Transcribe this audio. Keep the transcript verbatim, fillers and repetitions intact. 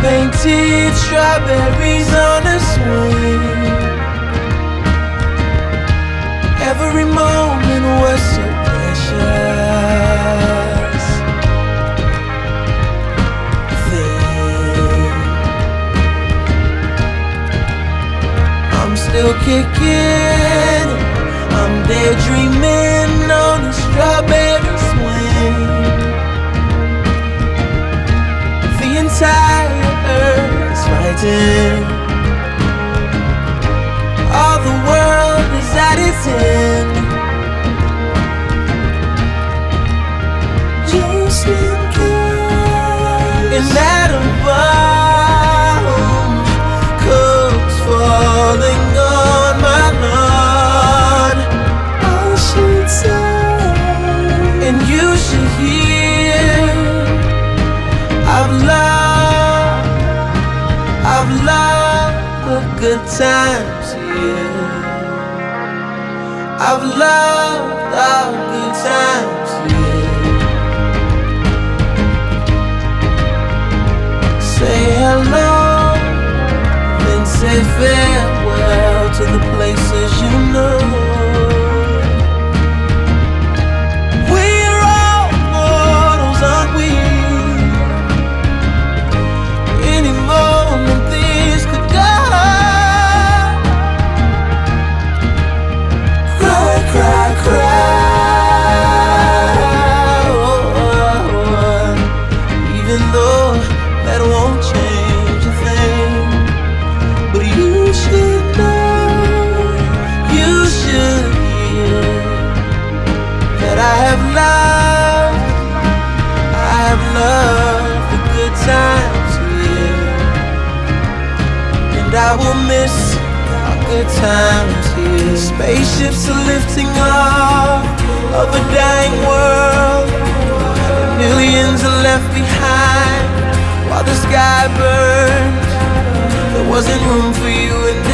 painted strawberries on a swing. Every moment was so precious. Then I'm still kicking, I'm daydreaming on a strawberry swing. The entire earth is fighting, all the world is at its end. Just in case, and atom bomb comes falling on my lawn, I should say, and you should hear, I've loved, I've loved the good times here. I've loved our good times here. Say hello, then say farewell to the places you know. We're all mortals, aren't we? Any moment this could go. Cry, cry, cry, oh, oh, oh. Even though that won't change a thing, but you should know, you should hear that I have loved, I have loved the good times here, and I will miss our good times here. Spaceships are lifting off of a dying world, and millions are left behind while the sky burns. There wasn't room for you and